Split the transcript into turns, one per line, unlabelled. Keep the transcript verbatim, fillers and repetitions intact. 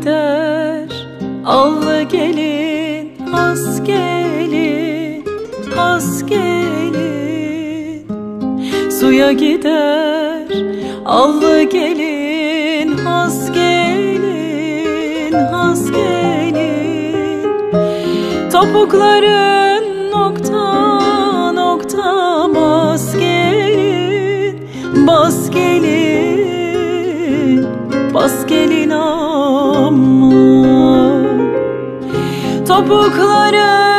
gider, allı gelin, has gelin, has gelin. Suya gider, allı gelin, has gelin, has gelin. Topukların nokta nokta bas gelin, bas gelin, bas gelin aman. Topukların